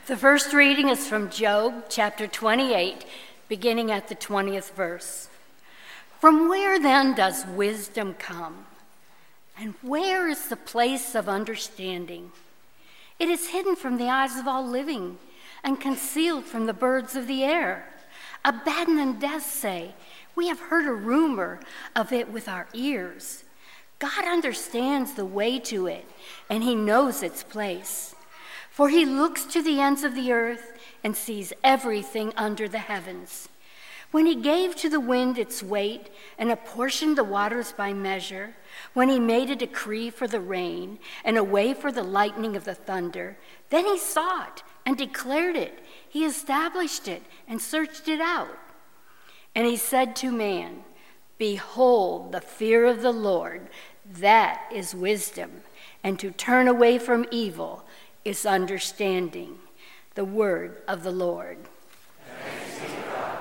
The first reading is from Job chapter 28, beginning at the 20th verse. From where then does wisdom come? And where is the place of understanding? It is hidden from the eyes of all living and concealed from the birds of the air. Abaddon and Death say, we have heard a rumor of it with our ears. God understands the way to it, and he knows its place. For he looks to the ends of the earth and sees everything under the heavens. When he gave to the wind its weight and apportioned the waters by measure, when he made a decree for the rain and a way for the lightning of the thunder, then he saw it and declared it. He established it and searched it out. And he said to man, behold, the fear of the Lord, that is wisdom, and to turn away from evil is understanding. The word of the Lord. Thanks be to God.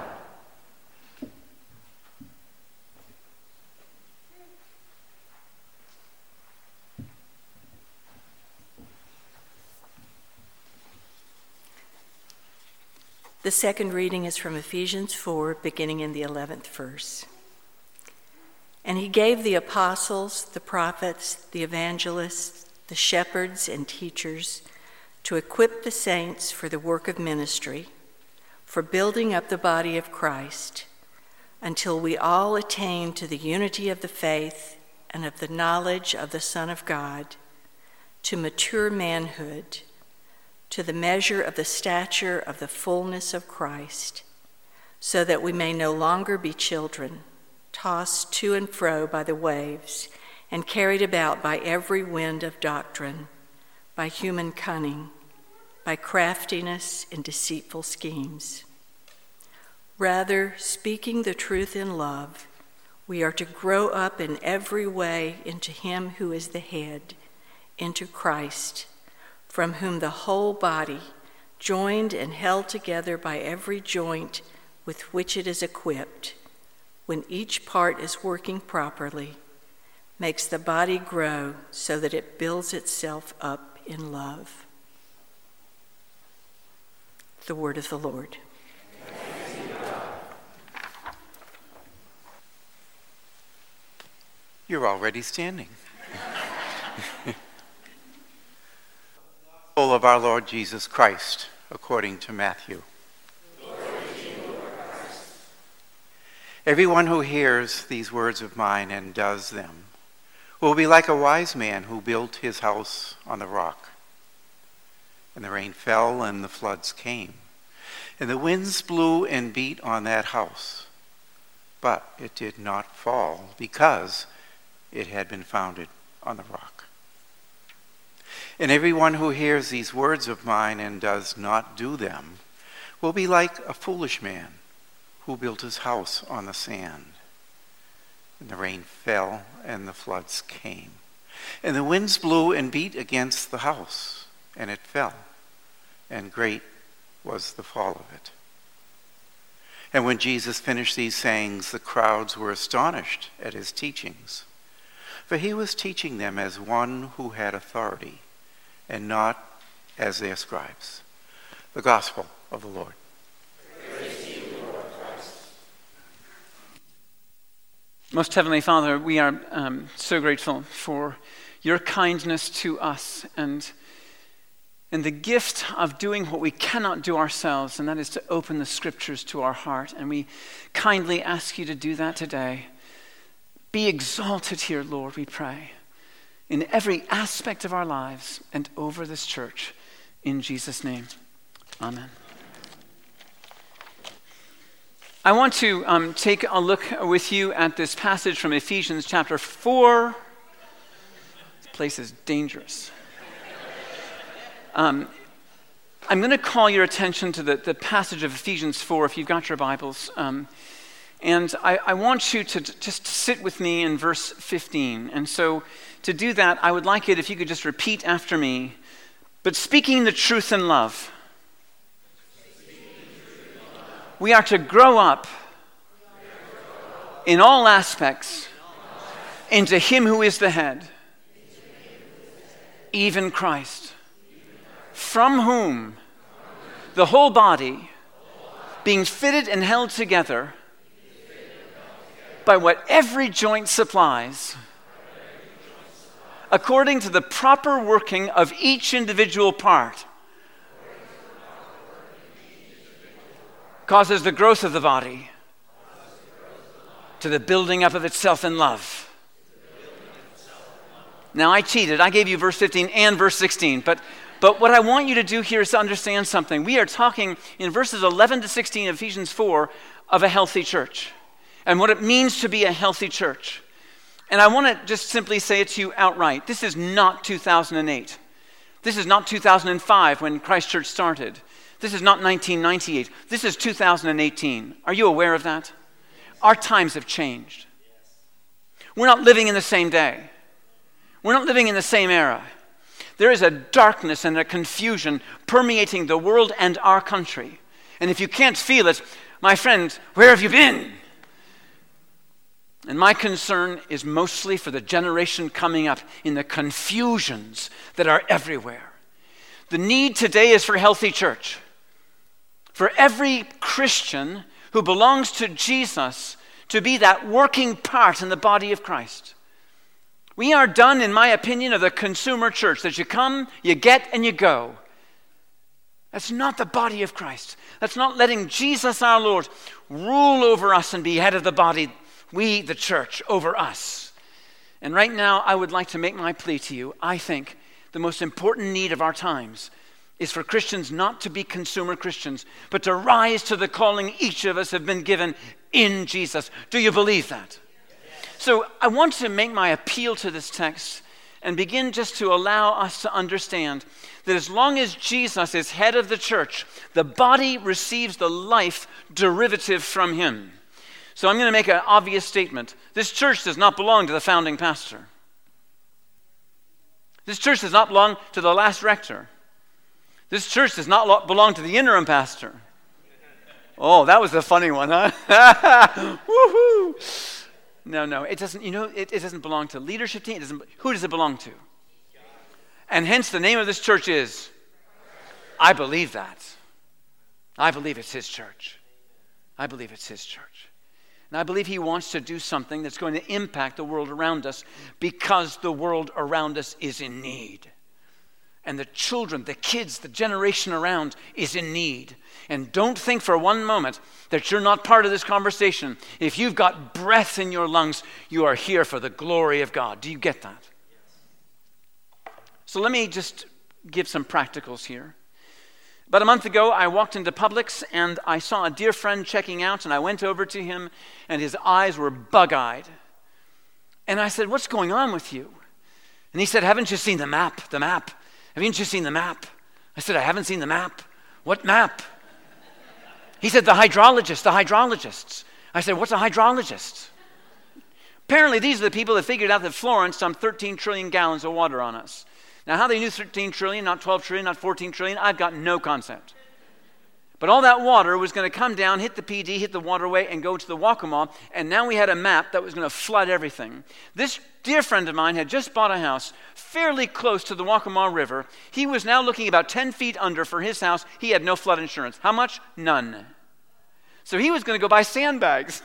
The second reading is from Ephesians 4, beginning in the 11th verse. And he gave the apostles, the prophets, the evangelists, the shepherds and teachers to equip the saints for the work of ministry, for building up the body of Christ, until we all attain to the unity of the faith and of the knowledge of the Son of God, to mature manhood, to the measure of the stature of the fullness of Christ, so that we may no longer be children, tossed to and fro by the waves and carried about by every wind of doctrine, by human cunning, by craftiness and deceitful schemes. Rather, speaking the truth in love, we are to grow up in every way into him who is the head, into Christ, from whom the whole body, joined and held together by every joint with which it is equipped, when each part is working properly, makes the body grow so that it builds itself up in love. The word of the Lord. You're already standing. Gospel of our Lord Jesus Christ, according to Matthew. Everyone who hears these words of mine and does them will be like a wise man who built his house on the rock. And the rain fell and the floods came, and the winds blew and beat on that house. But it did not fall because it had been founded on the rock. And everyone who hears these words of mine and does not do them will be like a foolish man who built his house on the sand. And the rain fell and the floods came, and the winds blew and beat against the house, and it fell, and great was the fall of it. And when Jesus finished these sayings, the crowds were astonished at his teachings, for he was teaching them as one who had authority, and not as their scribes. The gospel of the Lord. Most Heavenly Father, we are so grateful for your kindness to us and the gift of doing what we cannot do ourselves, and that is to open the scriptures to our heart. And we kindly ask you to do that today. Be exalted here, Lord, we pray, in every aspect of our lives and over this church. In Jesus' name, amen. I want to take a look with you at this passage from Ephesians chapter 4. This place is dangerous. I'm going to call your attention to the passage of Ephesians 4, if you've got your Bibles. And I want you to just sit with me in verse 15. And so to do that, I would like it if you could just repeat after me. But speaking the truth in love. We are to grow up in all aspects into him who is the head, even Christ, from whom the whole body being fitted and held together by what every joint supplies, according to the proper working of each individual part, causes the growth of the body to the building up of itself in love. Now, I cheated. I gave you verse 15 and verse 16, but what I want you to do here is to understand something. We are talking in verses 11 to 16 of Ephesians 4 of a healthy church and what it means to be a healthy church. And I want to just simply say it to you outright. This is not 2008. This is not 2005 when Christ Church started. This is not 1998. This is 2018. Are you aware of that? Our times have changed. We're not living in the same day. We're not living in the same era. There is a darkness and a confusion permeating the world and our country. And if you can't feel it, my friend, where have you been? And my concern is mostly for the generation coming up in the confusions that are everywhere. The need today is for a healthy church. For every Christian who belongs to Jesus to be that working part in the body of Christ. We are done, in my opinion, of the consumer church, that you come, you get, and you go. That's not the body of Christ. That's not letting Jesus our Lord rule over us and be head of the body, we, the church, over us. And right now, I would like to make my plea to you. I think the most important need of our times is for Christians not to be consumer Christians, but to rise to the calling each of us have been given in Jesus. Do you believe that? So I want to make my appeal to this text and begin just to allow us to understand that as long as Jesus is head of the church, the body receives the life derivative from him. So I'm going to make an obvious statement. This church does not belong to the founding pastor. This church does not belong to the last rector. This church does not belong to the interim pastor. Oh, that was a funny one, huh? Woohoo! No, it doesn't. You know, it doesn't belong to leadership team. Who does it belong to? And hence the name of this church is. I believe that. I believe it's his church. I believe it's his church. And I believe he wants to do something that's going to impact the world around us because the world around us is in need. And the children, the kids, the generation around is in need. And don't think for one moment that you're not part of this conversation. If you've got breath in your lungs, you are here for the glory of God. Do you get that? So let me just give some practicals here. About a month ago, I walked into Publix and I saw a dear friend checking out, and I went over to him and his eyes were bug-eyed. And I said, "What's going on with you?" And he said, "Haven't you seen the map? The map. Haven't you seen the map?" I said, "I haven't seen the map." "What map?" He said, the hydrologists. I said, "What's a hydrologist?" Apparently, these are the people that figured out that Florence dumped 13 trillion gallons of water on us. Now, how they knew 13 trillion, not 12 trillion, not 14 trillion, I've got no concept. But all that water was going to come down, hit the PD, hit the waterway, and go to the Waccamaw, and now we had a map that was going to flood everything. This dear friend of mine had just bought a house fairly close to the Waccamaw River. He was now looking about 10 feet under for his house. He had no flood insurance. How much? None. So he was going to go buy sandbags.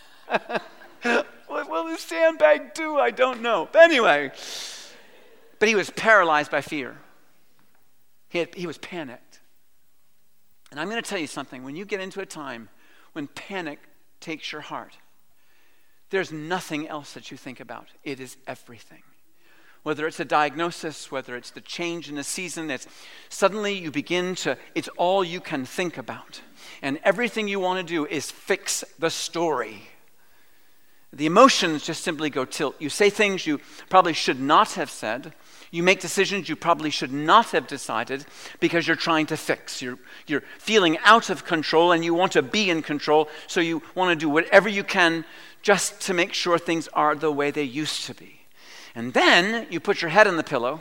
What will this sandbag do? I don't know. But anyway, but he was paralyzed by fear. He was panicked. And I'm going to tell you something. When you get into a time when panic takes your heart, there's nothing else that you think about. It is everything. Whether it's a diagnosis, whether it's the change in the season, it's suddenly you begin to, it's all you can think about. And everything you want to do is fix the story. The emotions just simply go tilt. You say things you probably should not have said. You make decisions you probably should not have decided because you're trying to fix. You're feeling out of control and you want to be in control, so you want to do whatever you can just to make sure things are the way they used to be. And then you put your head on the pillow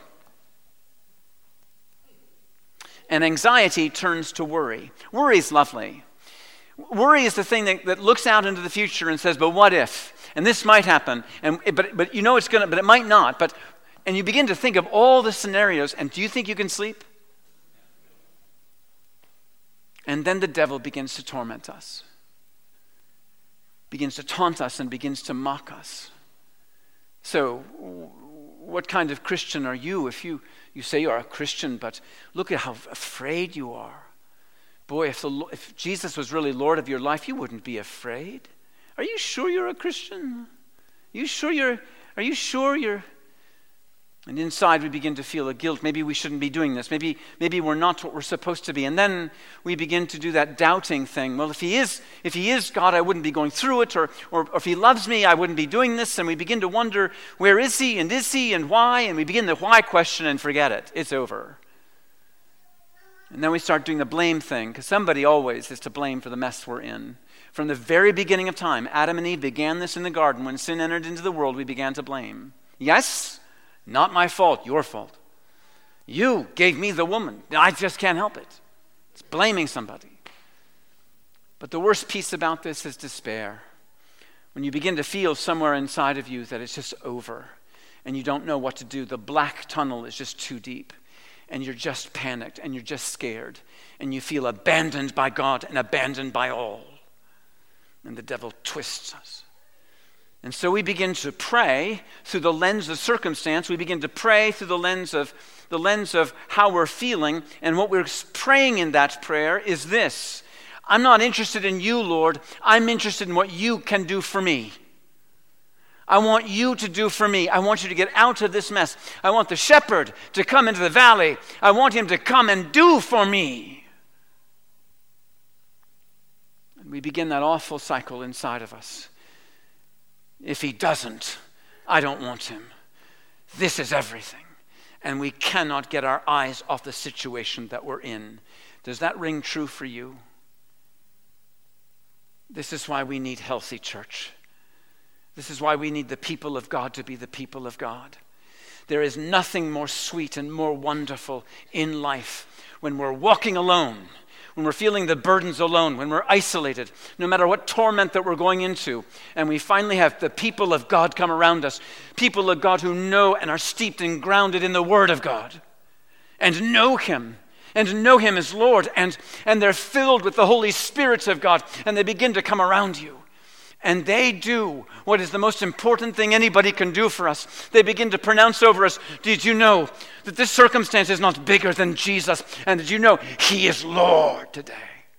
and anxiety turns to worry. Worry is lovely. Worry is the thing that looks out into the future and says, but what if? And this might happen. But you know it's going to, but it might not. And you begin to think of all the scenarios, and do you think you can sleep? And then the devil begins to torment us, begins to taunt us, and begins to mock us. So, what kind of Christian are you if you say you are a Christian, but look at how afraid you are? Boy, if Jesus was really Lord of your life, you wouldn't be afraid. Are you sure you're a Christian? Are you sure you're... And inside we begin to feel a guilt. Maybe we shouldn't be doing this. Maybe we're not what we're supposed to be. And then we begin to do that doubting thing. Well, if he is God, I wouldn't be going through it. Or if he loves me, I wouldn't be doing this. And we begin to wonder, where is he and why? And we begin the why question and forget it. It's over. And then we start doing the blame thing, because somebody always is to blame for the mess we're in. From the very beginning of time, Adam and Eve began this in the garden. When sin entered into the world, we began to blame. Yes, not my fault, your fault. You gave me the woman. I just can't help it. It's blaming somebody. But the worst piece about this is despair. When you begin to feel somewhere inside of you that it's just over and you don't know what to do, the black tunnel is just too deep and you're just panicked and you're just scared and you feel abandoned by God and abandoned by all. And the devil twists us. And so we begin to pray through the lens of circumstance. We begin to pray through the lens of how we're feeling. And what we're praying in that prayer is this: I'm not interested in you, Lord. I'm interested in what you can do for me. I want you to do for me. I want you to get out of this mess. I want the shepherd to come into the valley. I want him to come and do for me. And we begin that awful cycle inside of us. If he doesn't, I don't want him. This is everything. And we cannot get our eyes off the situation that we're in. Does that ring true for you? This is why we need healthy church. This is why we need the people of God to be the people of God. There is nothing more sweet and more wonderful in life when we're walking alone, when we're feeling the burdens alone, when we're isolated, no matter what torment that we're going into, and we finally have the people of God come around us, people of God who know and are steeped and grounded in the Word of God, and know Him as Lord, and they're filled with the Holy Spirit of God, and they begin to come around you. And they do what is the most important thing anybody can do for us. They begin to pronounce over us, did you know that this circumstance is not bigger than Jesus? And did you know He is Lord today?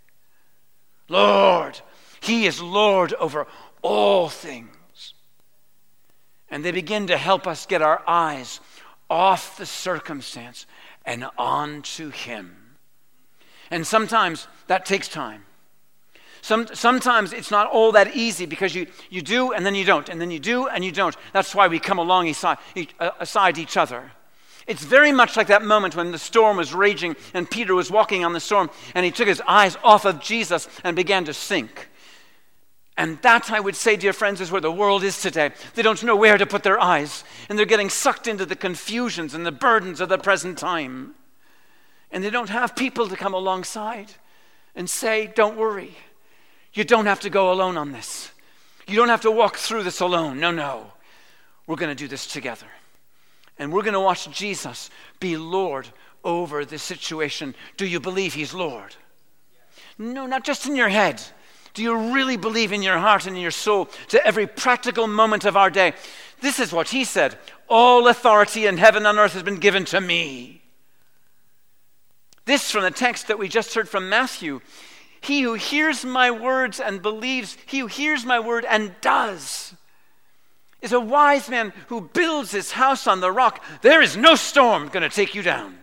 Lord. He is Lord over all things. And they begin to help us get our eyes off the circumstance and onto Him. And sometimes that takes time. Sometimes it's not all that easy because you do and then you don't, and then you do and you don't. That's why we come along aside each other. It's very much like that moment when the storm was raging and Peter was walking on the storm and he took his eyes off of Jesus and began to sink. And that, I would say, dear friends, is where the world is today. They don't know where to put their eyes, and they're getting sucked into the confusions and the burdens of the present time. And they don't have people to come alongside and say, don't worry. You don't have to go alone on this. You don't have to walk through this alone. No. We're going to do this together. And we're going to watch Jesus be Lord over this situation. Do you believe He's Lord? No, not just in your head. Do you really believe in your heart and in your soul to every practical moment of our day? This is what He said. All authority in heaven and earth has been given to me. This from the text that we just heard from Matthew. He who hears my words and believes, he who hears my word and does, is a wise man who builds his house on the rock. There is no storm going to take you down.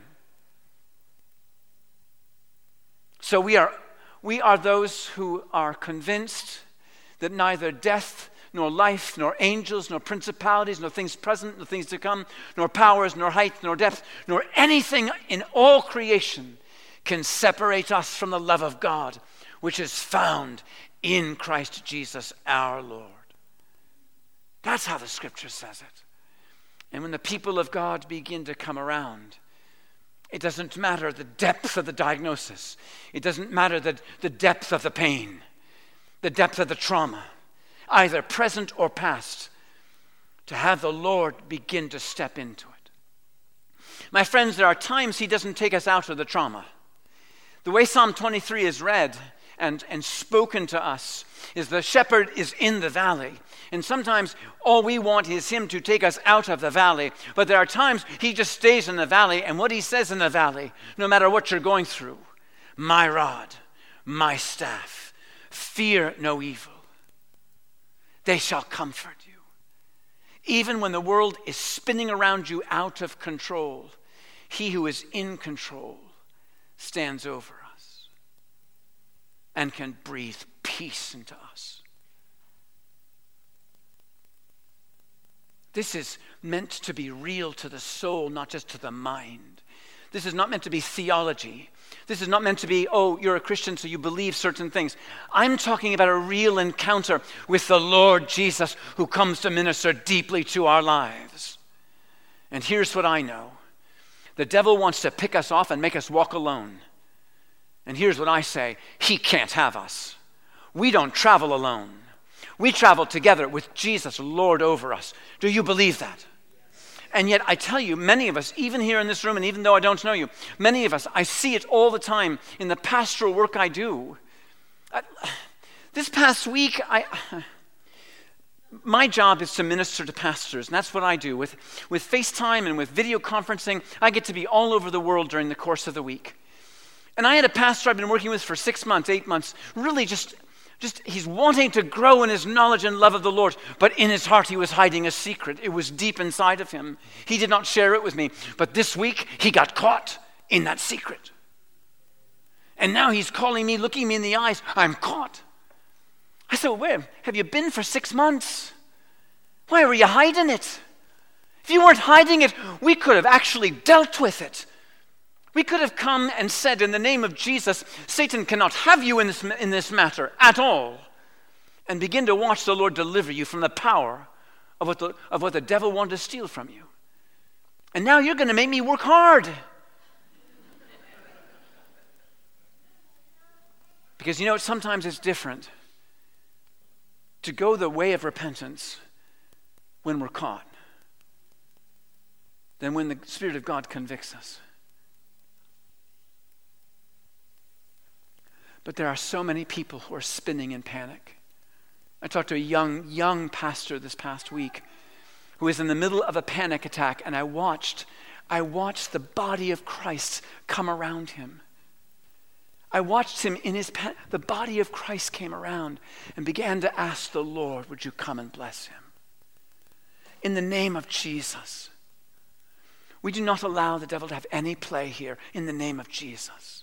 So we are those who are convinced that neither death, nor life, nor angels, nor principalities, nor things present, nor things to come, nor powers, nor height, nor depth, nor anything in all creation can separate us from the love of God, which is found in Christ Jesus our Lord. That's how the Scripture says it. And when the people of God begin to come around, it doesn't matter the depth of the diagnosis. It doesn't matter the depth of the pain, the depth of the trauma, either present or past, to have the Lord begin to step into it. My friends, there are times He doesn't take us out of the trauma. The way Psalm 23 is read and spoken to us is the shepherd is in the valley. And sometimes all we want is him to take us out of the valley. But there are times he just stays in the valley, and what he says in the valley, no matter what you're going through, my rod, my staff, fear no evil. They shall comfort you. Even when the world is spinning around you out of control, he who is in control stands over us and can breathe peace into us. This is meant to be real to the soul, not just to the mind. This is not meant to be theology. This is not meant to be, oh, you're a Christian, so you believe certain things. I'm talking about a real encounter with the Lord Jesus, who comes to minister deeply to our lives. And here's what I know. The devil wants to pick us off and make us walk alone. And here's what I say. He can't have us. We don't travel alone. We travel together with Jesus, Lord over us. Do you believe that? And yet I tell you, many of us, even here in this room, and even though I don't know you, many of us, I see it all the time in the pastoral work I do. This past week, my job is to minister to pastors, and that's what I do. With FaceTime and with video conferencing, I get to be all over the world during the course of the week. And I had a pastor I've been working with for 6 months, 8 months, really just he's wanting to grow in his knowledge and love of the Lord, but in his heart he was hiding a secret. It was deep inside of him. He did not share it with me, but this week he got caught in that secret. And now he's calling me, looking me in the eyes. I'm caught. I said, well, where have you been for 6 months? Why were you hiding it? If you weren't hiding it, we could have actually dealt with it. We could have come and said, in the name of Jesus, Satan cannot have you in this matter at all, and begin to watch the Lord deliver you from the power of what the devil wanted to steal from you. And now you're going to make me work hard. Because you know, sometimes it's different to go the way of repentance when we're caught than when the Spirit of God convicts us. But there are so many people who are spinning in panic. I talked to a young pastor this past week who was in the middle of a panic attack, and I watched the body of Christ come around him. I watched him in the body of Christ came around and began to ask the Lord, would you come and bless him? In the name of Jesus. We do not allow the devil to have any play here, in the name of Jesus.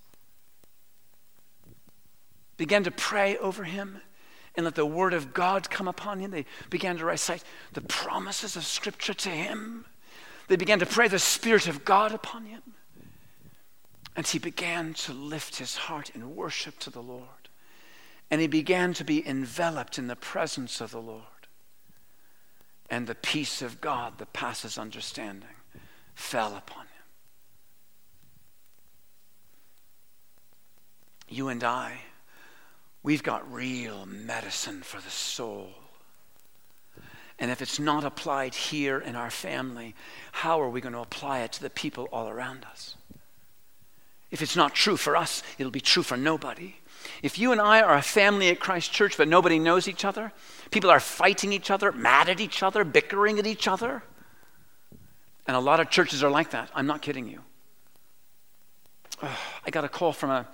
Began to pray over him and let the word of God come upon him. They began to recite the promises of Scripture to him. They began to pray the Spirit of God upon him. And he began to lift his heart in worship to the Lord. And he began to be enveloped in the presence of the Lord. And the peace of God that passes understanding fell upon him. You and I, we've got real medicine for the soul. And if it's not applied here in our family, how are we going to apply it to the people all around us? If it's not true for us, it'll be true for nobody. If you and I are a family at Christ Church, but nobody knows each other, people are fighting each other, mad at each other, bickering at each other. And a lot of churches are like that. I'm not kidding you. I got a call from a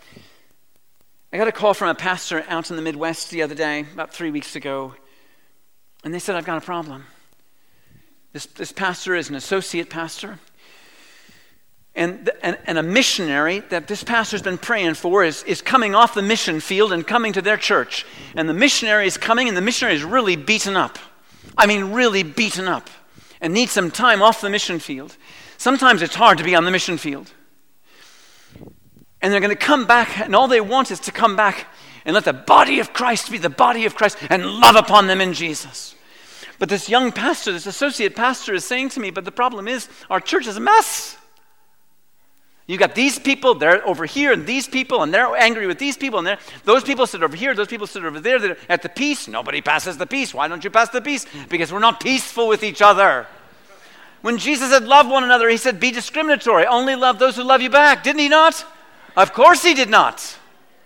pastor out in the Midwest the other day, about 3 weeks ago, and they said, I've got a problem. This pastor is an associate pastor, and a missionary that this pastor's been praying for is coming off the mission field and coming to their church. And the missionary is coming, and the missionary is really beaten up. I mean, really beaten up, and needs some time off the mission field. Sometimes it's hard to be on the mission field. And they're going to come back, and all they want is to come back and let the body of Christ be the body of Christ and love upon them in Jesus. But this young pastor, this associate pastor is saying to me, but the problem is our church is a mess. You got these people, they're over here, and these people, and they're angry with these people, and those people sit over here, those people sit over there. They're at the peace. Nobody passes the peace. Why don't you pass the peace? Because we're not peaceful with each other. When Jesus said love one another, he said be discriminatory. Only love those who love you back. Didn't he not? Of course he did not.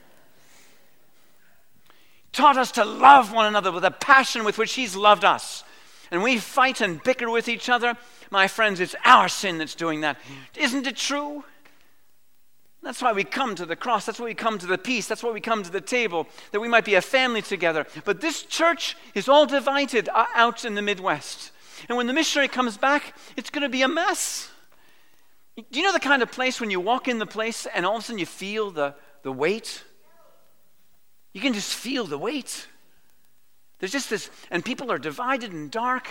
Taught us to love one another with a passion with which he's loved us. And we fight and bicker with each other. My friends, it's our sin that's doing that. Isn't it true? That's why we come to the cross. That's why we come to the peace. That's why we come to the table, that we might be a family together. But this church is all divided out in the Midwest. And when the missionary comes back, it's going to be a mess. Do you know the kind of place when you walk in the place and all of a sudden you feel the weight? You can just feel the weight. There's just this, and people are divided and dark.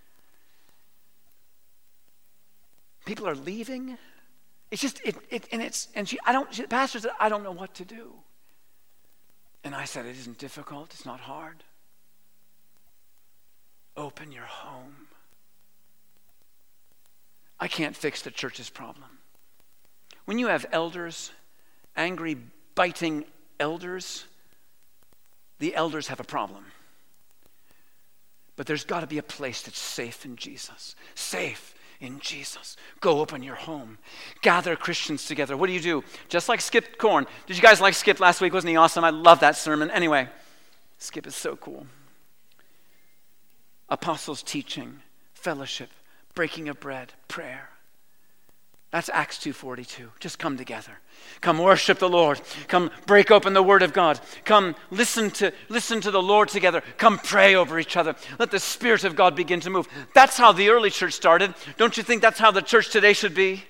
People are leaving. It's just, the pastor said, I don't know what to do. And I said, it isn't difficult, it's not hard. Open your home. I can't fix the church's problem. When you have elders, angry, biting elders, the elders have a problem. But there's got to be a place that's safe in Jesus. Safe in Jesus. Go open your home. Gather Christians together. What do? Just like Skip Corn. Did you guys like Skip last week? Wasn't he awesome? I love that sermon. Anyway, Skip is so cool. Apostles' teaching, fellowship, breaking of bread, prayer. That's Acts 2:42. Just come together. Come worship the Lord. Come break open the Word of God. Come listen to the Lord together. Come pray over each other. Let the Spirit of God begin to move. That's how the early church started. Don't you think that's how the church today should be?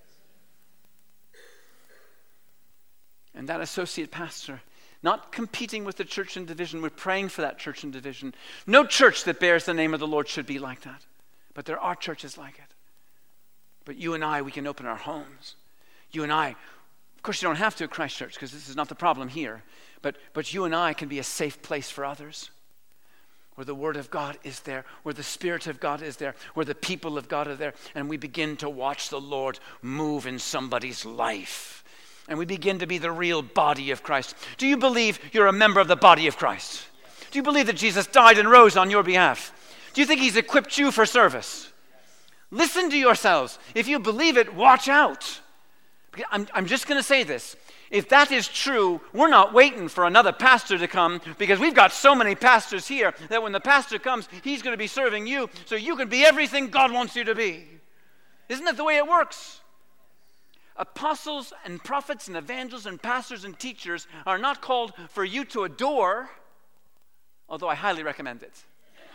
And that associate pastor, not competing with the church in division, we're praying for that church in division. No church that bears the name of the Lord should be like that. But there are churches like it. But you and I, we can open our homes. You and I, of course you don't have to at Christ Church because this is not the problem here. But you and I can be a safe place for others. Where the Word of God is there, where the Spirit of God is there, where the people of God are there. And we begin to watch the Lord move in somebody's life. And we begin to be the real body of Christ. Do you believe you're a member of the body of Christ? Do you believe that Jesus died and rose on your behalf? Do you think he's equipped you for service? Listen to yourselves. If you believe it, watch out. I'm just going to say this. If that is true, we're not waiting for another pastor to come because we've got so many pastors here that when the pastor comes, he's going to be serving you so you can be everything God wants you to be. Isn't that the way it works? Apostles and prophets and evangelists and pastors and teachers are not called for you to adore, although I highly recommend it.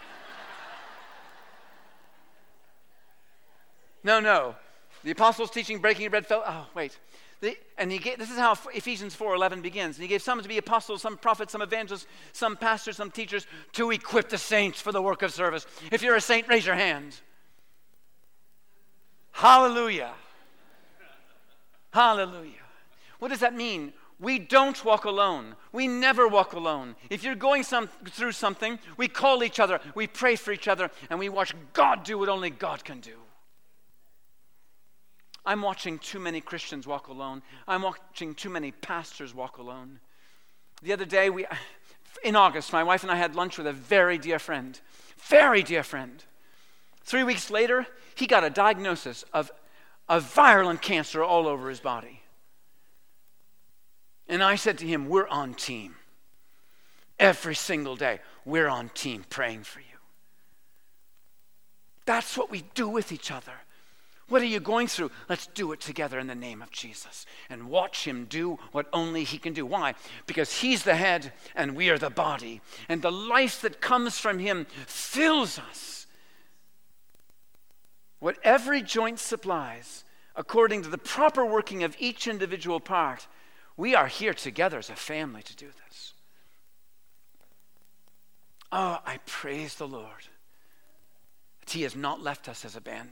No. The apostles teaching, breaking bread fell. Oh, wait. This is how Ephesians 4:11 begins. And he gave some to be apostles, some prophets, some evangelists, some pastors, some teachers to equip the saints for the work of service. If you're a saint, raise your hand. Hallelujah. Hallelujah. What does that mean? We don't walk alone. We never walk alone. If you're going through something, we call each other, we pray for each other, and we watch God do what only God can do. I'm watching too many Christians walk alone. I'm watching too many pastors walk alone. The other day, in August, my wife and I had lunch with a very dear friend. 3 weeks later, he got a diagnosis of virulent cancer all over his body. And I said to him, we're on team. Every single day, we're on team praying for you. That's what we do with each other. What are you going through? Let's do it together in the name of Jesus and watch him do what only he can do. Why? Because he's the head and we are the body. And the life that comes from him fills us. What every joint supplies, according to the proper working of each individual part, we are here together as a family to do this. Oh, I praise the Lord that he has not left us as abandoned.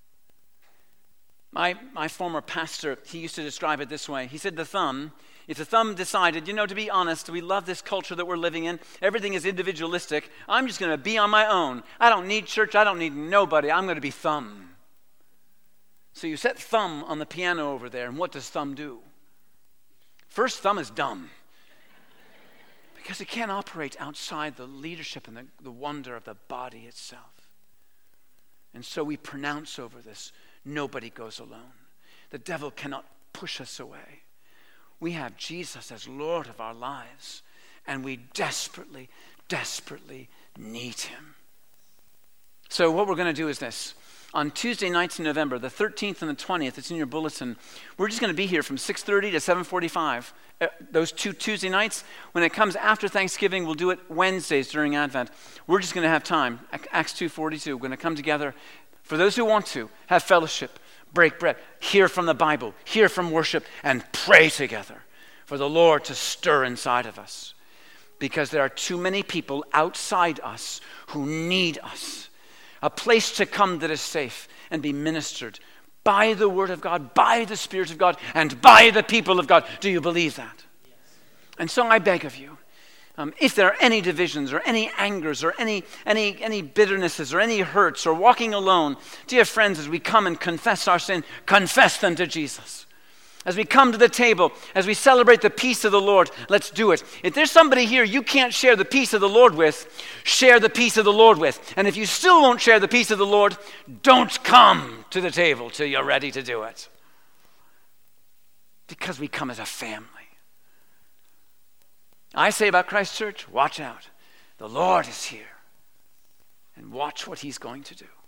My former pastor, he used to describe it this way. He said if the thumb decided, to be honest, we love this culture that we're living in. Everything is individualistic. I'm just going to be on my own. I don't need church. I don't need nobody. I'm going to be thumb. So you set thumb on the piano over there, and what does thumb do? First, thumb is dumb. Because it can't operate outside the leadership and the wonder of the body itself. And so we pronounce over this, nobody goes alone. The devil cannot push us away. We have Jesus as Lord of our lives, and we desperately, desperately need him. So what we're going to do is this. On Tuesday nights in November, the 13th and the 20th, it's in your bulletin, we're just going to be here from 6:30 to 7:45. Those 2 Tuesday nights. When it comes after Thanksgiving, we'll do it Wednesdays during Advent. We're just going to have time. Acts 2:42, we're going to come together. For those who want to, have fellowship, break bread, hear from the Bible, hear from worship, and pray together for the Lord to stir inside of us. Because there are too many people outside us who need us. A place to come that is safe and be ministered by the Word of God, by the Spirit of God, and by the people of God. Do you believe that? Yes. And so I beg of you, if there are any divisions or any angers or any bitternesses or any hurts or walking alone, dear friends, as we come and confess our sin, confess them to Jesus. As we come to the table, as we celebrate the peace of the Lord, let's do it. If there's somebody here you can't share the peace of the Lord with, share the peace of the Lord with. And if you still won't share the peace of the Lord, don't come to the table till you're ready to do it. Because we come as a family. I say about Christ Church, watch out. The Lord is here. And watch what he's going to do.